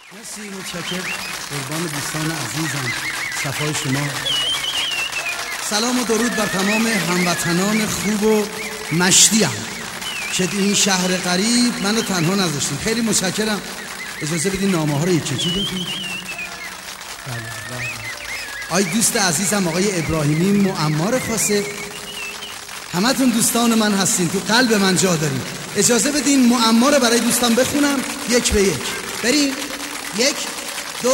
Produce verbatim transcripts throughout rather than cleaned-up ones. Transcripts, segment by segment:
مرسی، متشکرم. قربان دوستان عزیزم، صفای شما. سلام و درود بر تمام هموطنان خوب و مشتیم که این شهر غریب منو تنها نذاشتیم. خیلی متشکرم. اجازه بدین نامه ها رو یک چیزی بخونم. بله بله. آی دوست عزیزم آقای ابراهیمی معمار خاصه، همتون دوستان من هستین، تو قلب من جا دارین. اجازه بدین معما رو برای دوستان بخونم یک به یک. بریم. یک دو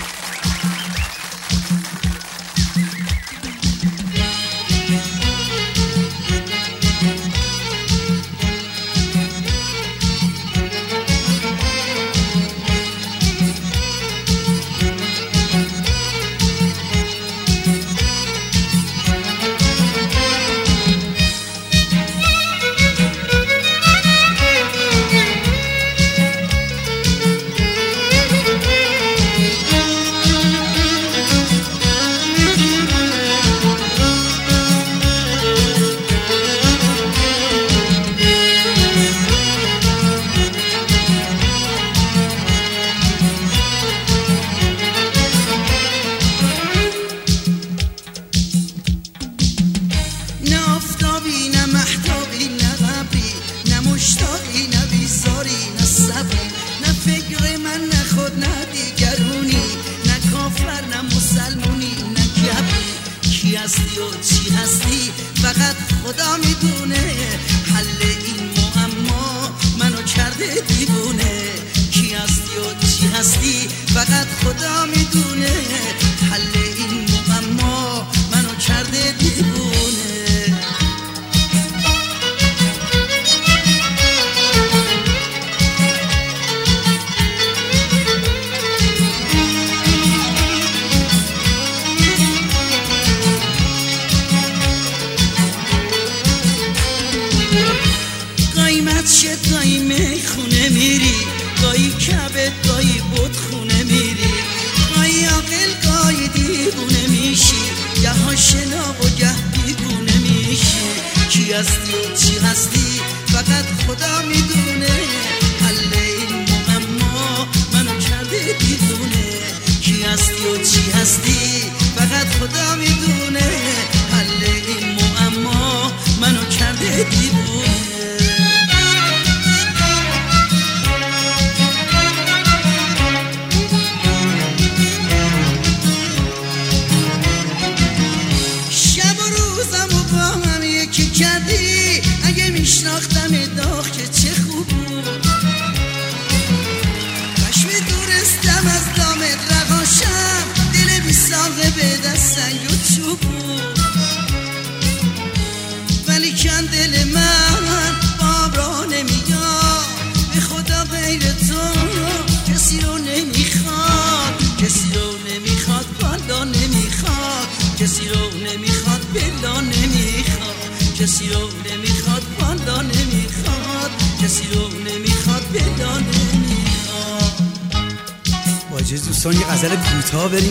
دوستان یه غزل کوتاه بریم.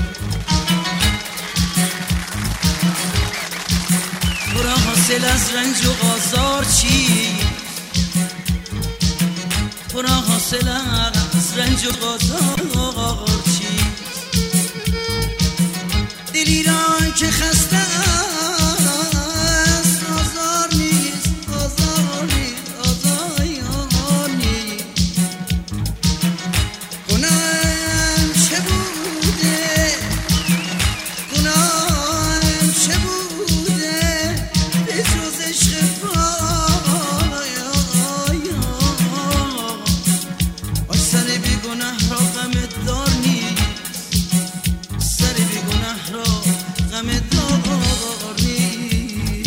تو را حاصل از رنج و آزار چی؟ تو را حاصل از رنج و آزار چی؟ دلی را که خسته است آزار نیست، آزار نیست، آزار نیست. گناهم چه بوده، گناهم چه بوده به جز عشق پای آی سر بی گناه را غم دار نیست، سر بی گناه را غم دار نیست.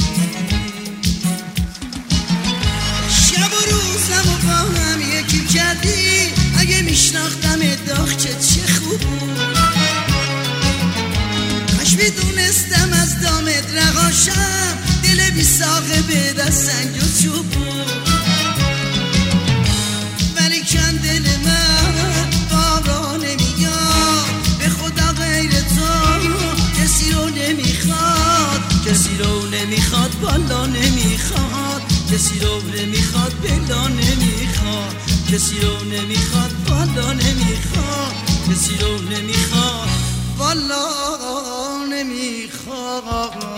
شب و روزم و با هم یکی کردی، اگه میشناختم داغ که چه خوب بود. کاش میدونستم از دامت رقاشم، دل بی ساقه به دست سنگ و چوب بود. ولی کن دل من بارا نمیاد، به خدا غیر تو کسی رو نمیخواد، کسی رو نمیخواد بالا نمیخواد، کسی رو نمیخواد بلا نمیخواد، کسی رو نمیخواد بالا نمیخواد. کسی رو نمیخواد، والا نمیخواد.